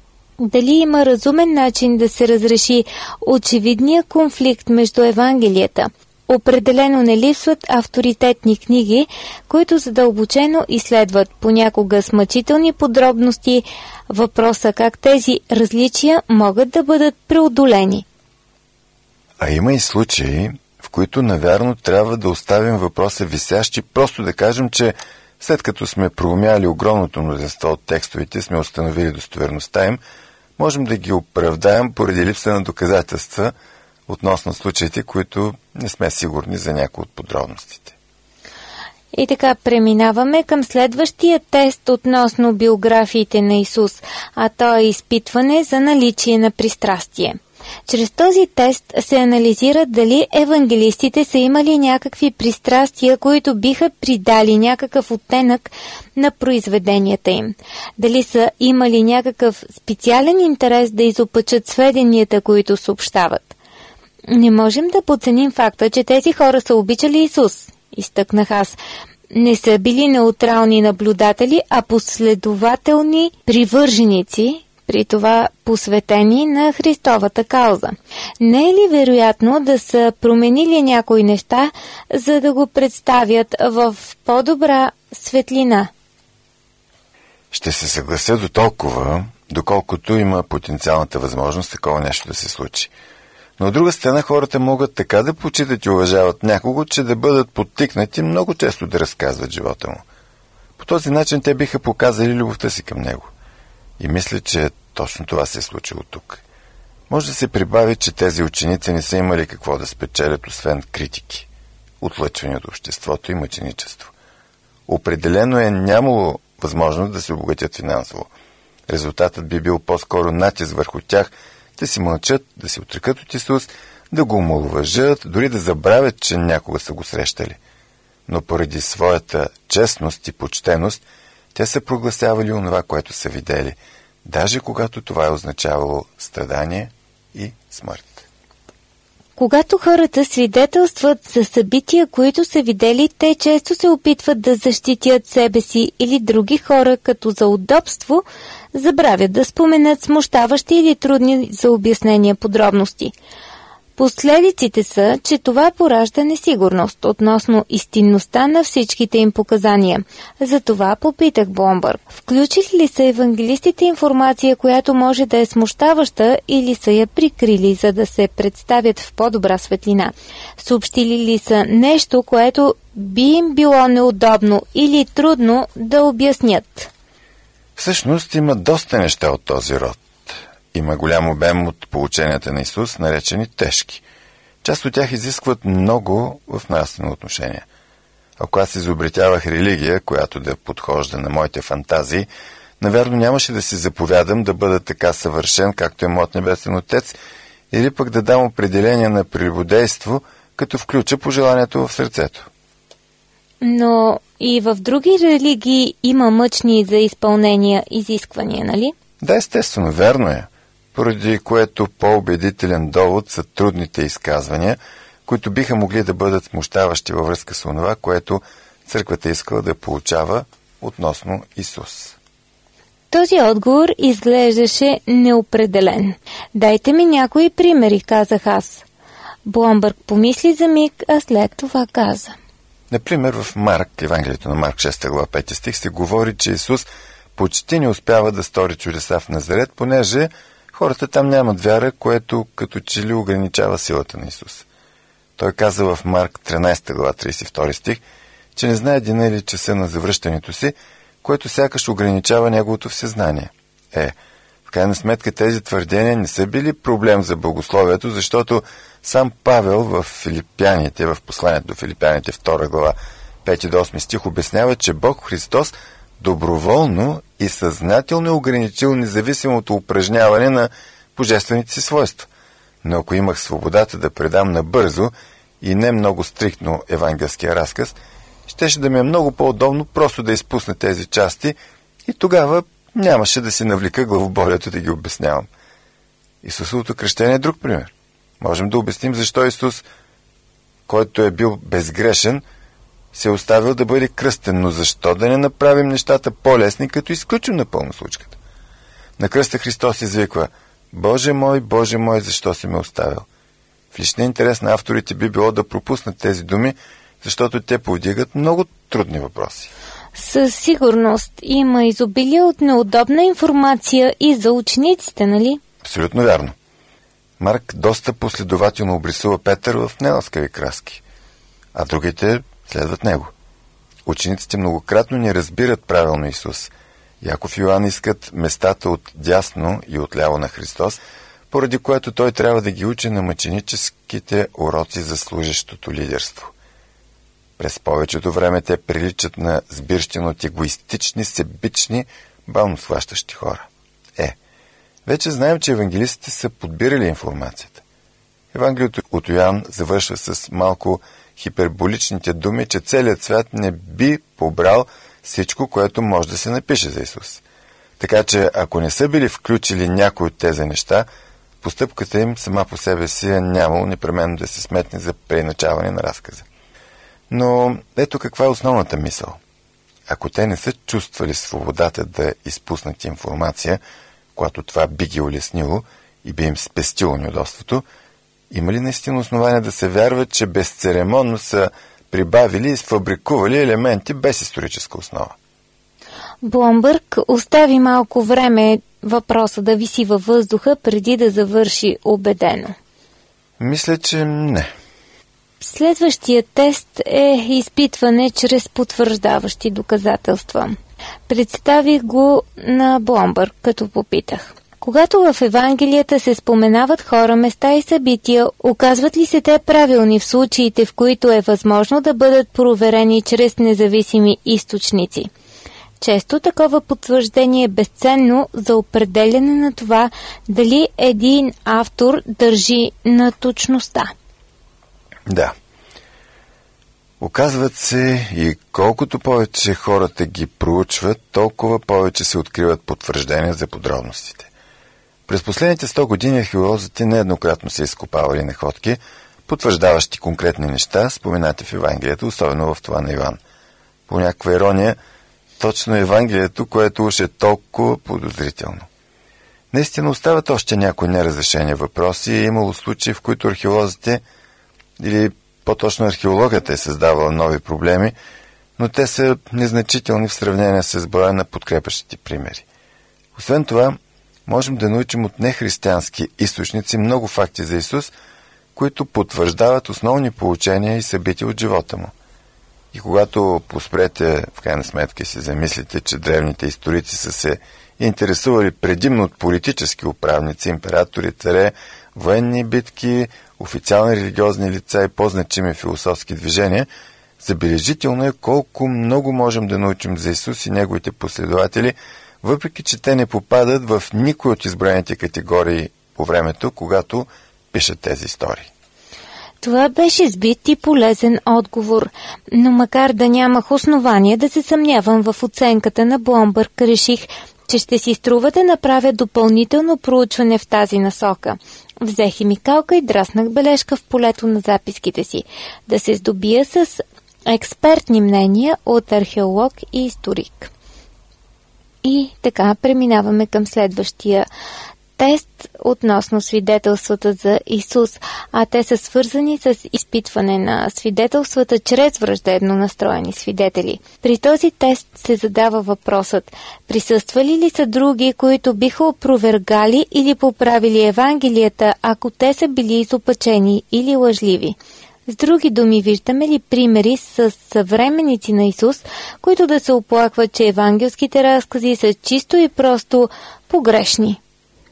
дали има разумен начин да се разреши очевидния конфликт между Евангелията. Определено не липсват авторитетни книги, които задълбочено изследват понякога с мъчителни подробности въпроса как тези различия могат да бъдат преодолени. А има и случаи, в които навярно трябва да оставим въпроса висящ и просто да кажем, че след като сме проумяли огромното мнозинство от текстовете, сме установили достоверността им, можем да ги оправдаем поради липса на доказателства относно случаите, които не сме сигурни за някои от подробностите. И така преминаваме към следващия тест относно биографиите на Исус, а то е изпитване за наличие на пристрастие. Чрез този тест се анализира дали евангелистите са имали някакви пристрастия, които биха придали някакъв оттенък на произведенията им. Дали са имали някакъв специален интерес да изопачат сведенията, които съобщават. Не можем да подценим факта, че тези хора са обичали Исус, изтъкнах аз. Не са били неутрални наблюдатели, а последователни привърженици, при това посветени на Христовата кауза. Не е ли вероятно да са променили някои неща, за да го представят в по-добра светлина? Ще се съглася до толкова, доколкото има потенциалната възможност такова нещо да се случи. Но от друга страна хората могат така да почитат и уважават някого, че да бъдат подтикнати много често да разказват живота му. По този начин те биха показали любовта си към него. И мисля, че точно това се е случило тук. Може да се прибави, че тези ученици не са имали какво да спечелят, освен критики, отлъчвани от обществото и мъченичество. Определено е нямало възможност да се обогатят финансово. Резултатът би бил по-скоро натиск върху тях да си мълчат, да се отрекат от Исус, да го омаловажат, дори да забравят, че някога са го срещали. Но поради своята честност и почтеност, те са прогласявали онова, което са видели, даже когато това е означавало страдание и смърт. Когато хората свидетелстват за събития, които са видели, те често се опитват да защитят себе си или други хора, като за удобство забравят да споменат смущаващи или трудни за обяснение подробности. Последиците са, че това поражда несигурност относно истинността на всичките им показания. Затова попитах Бломбърг, включили ли са евангелистите информация, която може да е смущаваща, или са я прикрили, за да се представят в по-добра светлина? Съобщили ли са нещо, което би им било неудобно или трудно да обяснят? Всъщност има доста неща от този род. Има голям обем от поученията на Исус, наречени тежки. Част от тях изискват много в нравствено отношение. Ако аз изобретявах религия, която да подхожда на моите фантазии, навярно нямаше да си заповядам да бъда така съвършен, както е моят небесен Отец, или пък да дам определение на прелюбодейство, като включа пожеланието в сърцето. Но и в други религии има мъчни за изпълнение изисквания, нали? Да, естествено, верно е. Поради което по-убедителен довод са трудните изказвания, които биха могли да бъдат смущаващи във връзка с онова, което църквата искала да получава относно Исус. Този отговор изглеждаше неопределен. Дайте ми някои примери, казах аз. Бломбърг помисли за миг, а след това каза. Например, в Марк, Евангелието на Марк, шеста глава, пети стих, се говори, че Исус почти не успява да стори чудеса в Назарет, понеже хората там нямат вяра, което като че ли ограничава силата на Исус. Той каза в Марк тринадесета глава, тридесет и втори стих, че не знае деня или часа на завръщането си, което сякаш ограничава неговото всезнание. Е, в крайна сметка тези твърдения не са били проблем за богословието, защото сам Павел в Филипяните, в посланието до Филипяните, втора глава, пети до осми стих, обяснява, че Бог Христос доброволно и съзнателно е ограничил независимото упражняване на божествените си свойства. Но ако имах свободата да предам набързо и не много стриктно евангелския разказ, щеше да ми е много по-удобно просто да изпусна тези части и тогава нямаше да си навлека главоболието да ги обяснявам. Исусовото кръщение е друг пример. Можем да обясним защо Исус, който е бил безгрешен, се е оставил да бъде кръстен, но защо да не направим нещата по-лесни, като изключим напълно случката? На кръста Христос извиква: Боже мой, Боже мой, защо си ме оставил? В личния интерес на авторите би било да пропуснат тези думи, защото те повдигат много трудни въпроси. Със сигурност има изобилие от неудобна информация и за учениците, нали? Абсолютно вярно. Марк доста последователно обрисува Петър в неласкави краски, а другите следват него. Учениците многократно не разбират правилно Исус. Яков и Йоан искат местата от дясно и отляво на Христос, поради което той трябва да ги учи на мъченическите уроци за служещото лидерство. През повечето време те приличат на сбирщина от егоистични, себични, бавно схващащи хора. Е, вече знаем, че евангелистите са подбирали информацията. Евангелието от Йоан завършва с малко хиперболичните думи, че целият свят не би побрал всичко, което може да се напише за Исус. Така че, ако не са били включили някои от тези неща, постъпката им сама по себе си е нямало непременно да се сметне за преиначаване на разказа. Но ето каква е основната мисъл. Ако те не са чувствали свободата да изпуснат информация, когато това би ги улеснило и би им спестило неудобството, има ли наистина основание да се вярва, че безцеремонно са прибавили и сфабрикували елементи без историческа основа? Бломбърг остави малко време въпроса да виси във въздуха преди да завърши убедено. Мисля, че не. Следващия тест е изпитване чрез потвърждаващи доказателства. Представих го на Бломбърг, като попитах: когато в Евангелията се споменават хора, места и събития, оказват ли се те правилни в случаите, в които е възможно да бъдат проверени чрез независими източници? Често такова потвърждение е безценно за определяне на това дали един автор държи на точността. Да. Оказват се, и колкото повече хората ги проучват, толкова повече се откриват потвърждения за подробностите. През последните сто години археолозите нееднократно са изкопавали находки, потвърждаващи конкретни неща, споменати в Евангелието, особено в това на Йоан. По някаква ирония, точно Евангелието, което уж е толкова подозрително. Наистина остават още някои неразрешени въпроси. Е имало случаи, в които археолозите, или по-точно археологията е създавала нови проблеми, но те са незначителни в сравнение с броя на подкрепящите примери. Освен това, можем да научим от нехристиянски източници много факти за Исус, които потвърждават основни поучения и събития от живота му. И когато поспрете, в крайна сметка, се замислите, че древните историци са се интересували предимно от политически управници, императори, царе, военни битки, официални религиозни лица и по-значими философски движения, забележително е колко много можем да научим за Исус и неговите последователи, въпреки че те не попадат в никой от избраните категории по времето, когато пишат тези истории. Това беше сбит и полезен отговор, но макар да нямах основание да се съмнявам в оценката на Бломбърг, реших, че ще си струва да направя допълнително проучване в тази насока. Взех химикалка и драснах бележка в полето на записките си, да се здобия с експертни мнения от археолог и историк. И така преминаваме към следващия тест относно свидетелствата за Исус, а те са свързани с изпитване на свидетелствата чрез враждебно настроени свидетели. При този тест се задава въпросът: присъствали ли са други, които биха опровергали или поправили Евангелията, ако те са били изопачени или лъжливи? С други думи, виждаме ли примери с съвременници на Исус, които да се оплакват, че евангелските разкази са чисто и просто погрешни?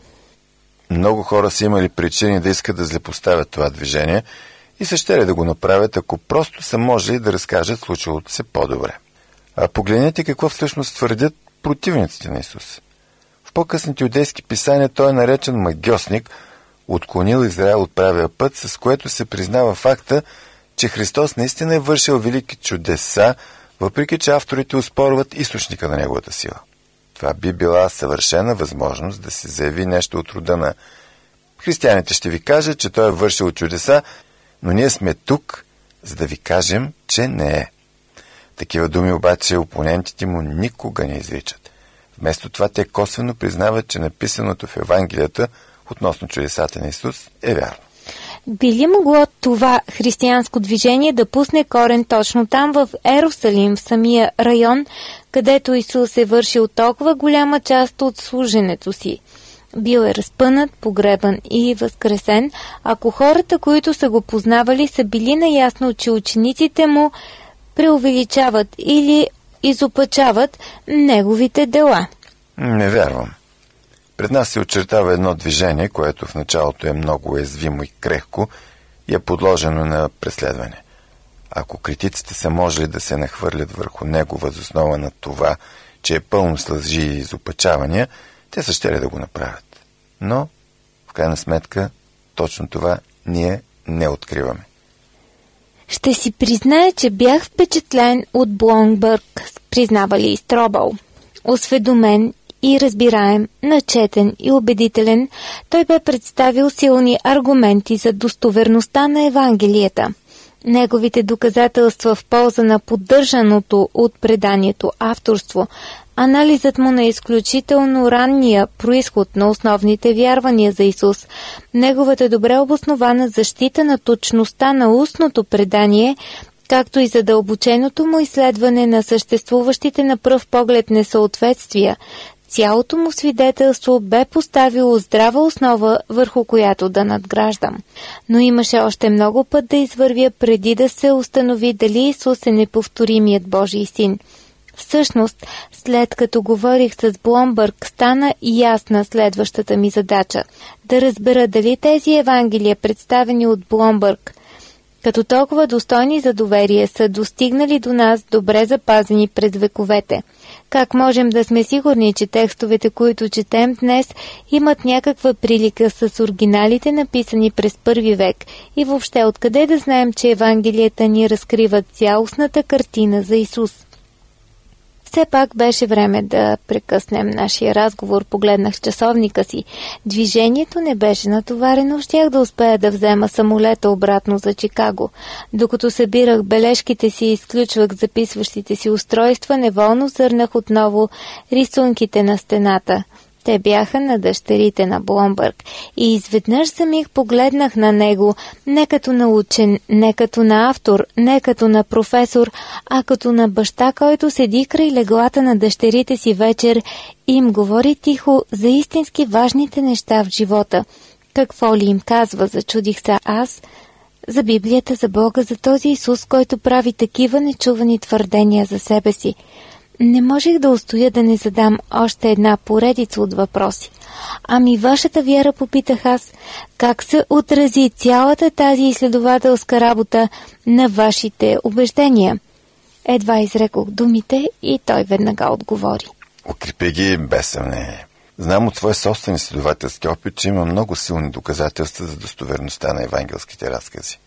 Много хора са имали причини да искат да злепоставят това движение и са щели да го направят, ако просто са можели да разкажат случилото се по-добре. А погледнете какво всъщност твърдят противниците на Исус. В по-късните юдейски писания той е наречен магьосник, отклонил Израел от правия път, с което се признава факта, че Христос наистина е вършил велики чудеса, въпреки че авторите оспорват източника на неговата сила. Това би била съвършена възможност да се заяви нещо от рода на: християните ще ви кажат, че той е вършил чудеса, но ние сме тук, за да ви кажем, че не е. Такива думи обаче опонентите му никога не изричат. Вместо това те косвено признават, че написаното в Евангелията относно чудесата на Исус е вярно. Би ли могло това християнско движение да пусне корен точно там, в Ерусалим, в самия район, където Исус е вършил толкова голяма част от служенето си? Бил е разпънат, погребан и възкресен, ако хората, които са го познавали, са били наясно, че учениците му преувеличават или изопачават неговите дела. Не вярвам. Пред нас се очертава едно движение, което в началото е много уязвимо и крехко и е подложено на преследване. Ако критиците са можели да се нахвърлят върху него въз основа на това, че е пълно с лъжи и изопачавания, те са щели да го направят. Но, в крайна сметка, точно това ние не откриваме. Ще си призная, че бях впечатлен от Бломбърг, признава ли Стробъл. Осведомен и разбираем, начетен и убедителен, той бе представил силни аргументи за достоверността на Евангелията. Неговите доказателства в полза на поддържаното от преданието авторство, анализът му на изключително ранния произход на основните вярвания за Исус, неговата добре обоснована защита на точността на устното предание, както и задълбоченото му изследване на съществуващите на пръв поглед несъответствия, цялото му свидетелство бе поставило здрава основа, върху която да надграждам. Но имаше още много път да извървя преди да се установи дали Исус е неповторимият Божий син. Всъщност, след като говорих с Бломбърг, стана ясна следващата ми задача – да разбера дали тези евангелия, представени от Бломбърг, като толкова достойни за доверие, са достигнали до нас добре запазени през вековете. Как можем да сме сигурни, че текстовете, които четем днес, имат някаква прилика с оригиналите, написани през първи век, и въобще откъде да знаем, че евангелията ни разкриват цялостната картина за Исус? Все пак беше време да прекъснем нашия разговор. Погледнах в часовника си. Движението не беше натоварено, щях да успея да взема самолета обратно за Чикаго. Докато събирах бележките си и изключвах записващите си устройства, неволно зърнах отново рисунките на стената. Те бяха на дъщерите на Бломбърг и изведнъж самих погледнах на него не като на учен, не като на автор, не като на професор, а като на баща, който седи край леглата на дъщерите си вечер и им говори тихо за истински важните неща в живота. Какво ли им казва, зачудих се аз, за Библията, за Бога, за този Исус, който прави такива нечувани твърдения за себе си. Не можех да устоя да не задам още една поредица от въпроси. Ами вашата вяра, попитах аз, как се отрази цялата тази изследователска работа на вашите убеждения? Едва изрекох думите и той веднага отговори. Укрепи ги без съмнение. Знам от своя собствен изследователски опит, че има много силни доказателства за достоверността на евангелските разкази.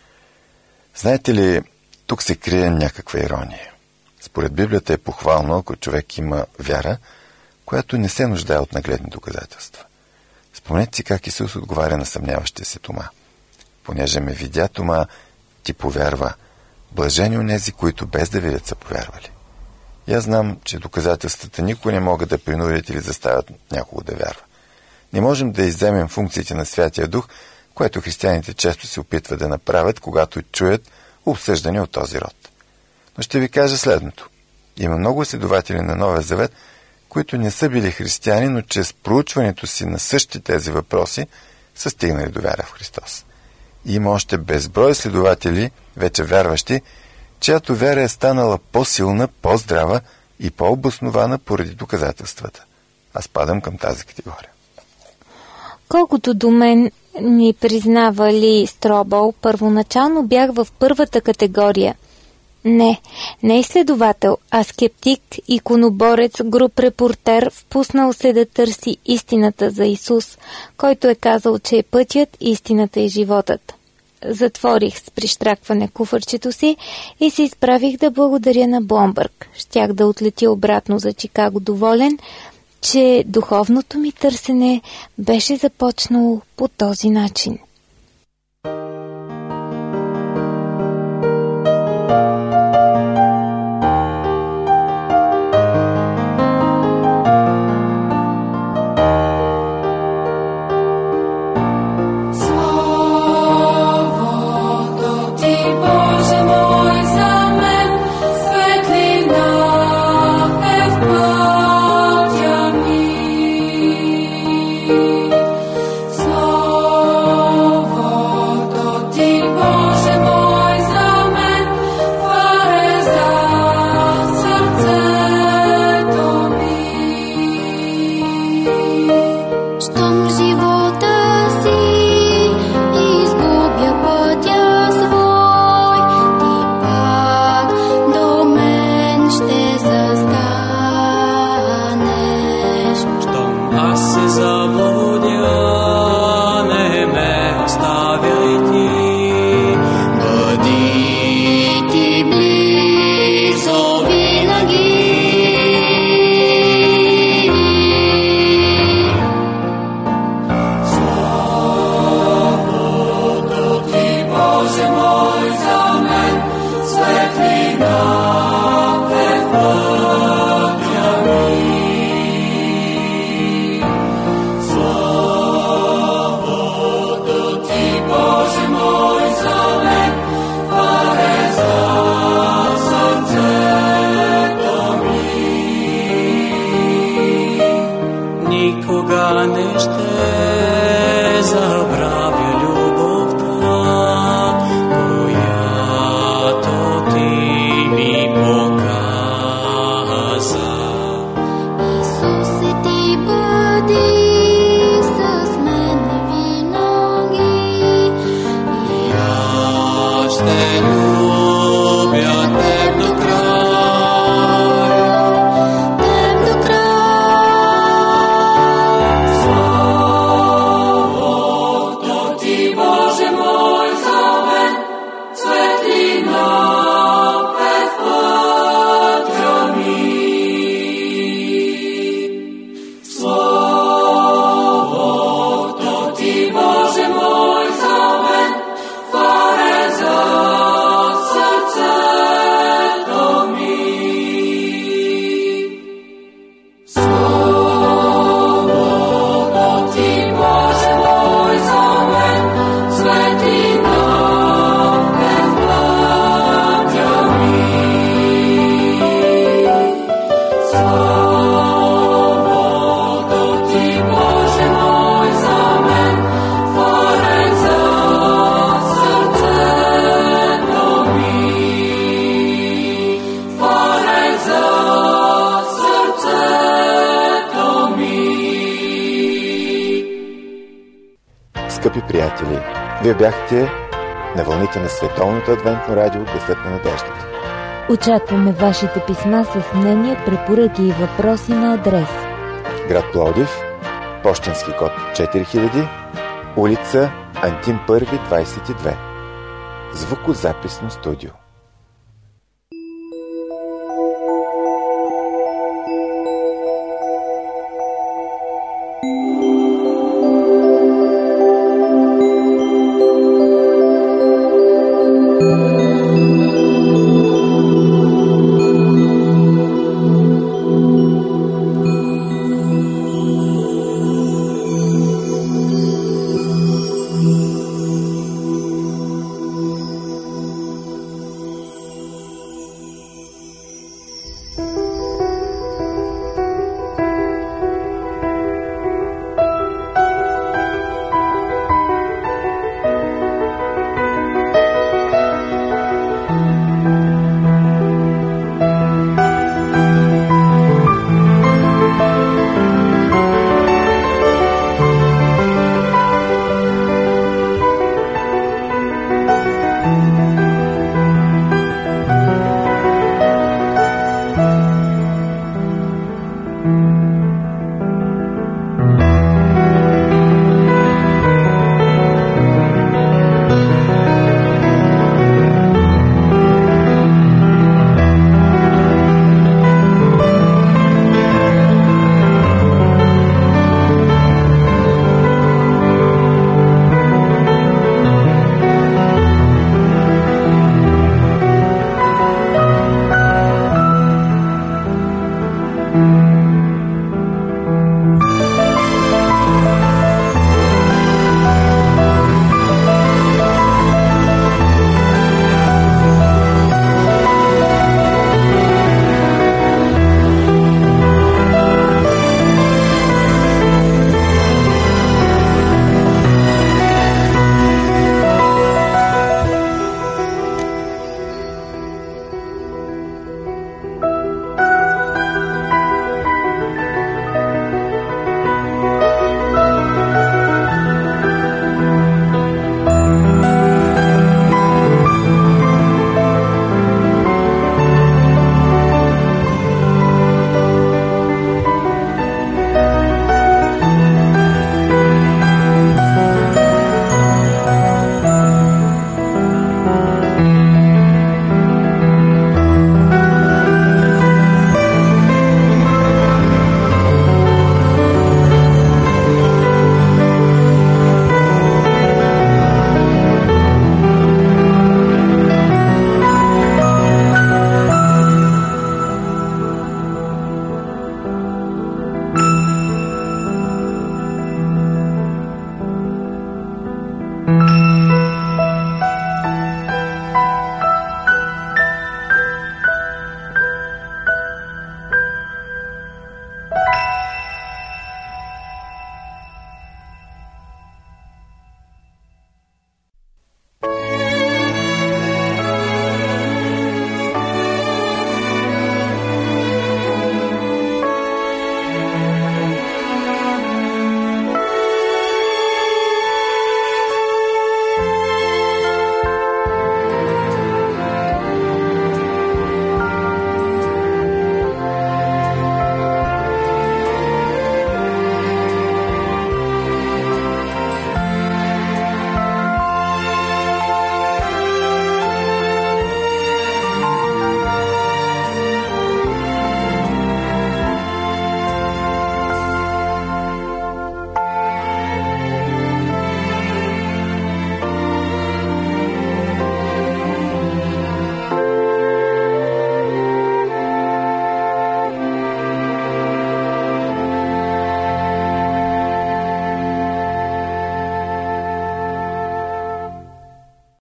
Знаете ли, тук се крие някаква ирония. Според Библията е похвално, ако човек има вяра, която не се нуждае от нагледни доказателства. Спомнете си как Исус отговаря на съмняващия се Тома. Понеже ме видя, Тома, ти повярва. Блажени онези, които без да видят са повярвали. И аз знам, че доказателствата никога не могат да принудят или заставят някого да вярва. Не можем да изземем функциите на Святия Дух, което християните често се опитват да направят, когато чуят обсъждане от този род. Но ще ви кажа следното. Има много следователи на Новия Завет, които не са били християни, но чрез проучването си на същите тези въпроси са стигнали до вяра в Христос. И има още безброй следователи, вече вярващи, чиято вяра е станала по-силна, по-здрава и по-обоснована поради доказателствата. Аз падам към тази категория. Колкото до мен, ни признава Ли Стробъл, първоначално бях в първата категория. Не, не изследовател, а скептик, иконоборец, груп репортер, впуснал се да търси истината за Исус, който е казал, че е пътят, истината и животът. Затворих с прищракване куфърчето си и се изправих да благодаря на Бломбърг. Щях да отлетя обратно за Чикаго доволен, че духовното ми търсене беше започнало по този начин. Oh Скъпи приятели, вие бяхте на вълните на Световното адвентно радио Гласът на надеждата. Очакваме вашите писма с мнения, препоръки и въпроси на адрес: град Пловдив, пощенски код четири хиляди, улица Антим първи, двайсет и две. Звукозаписно студио.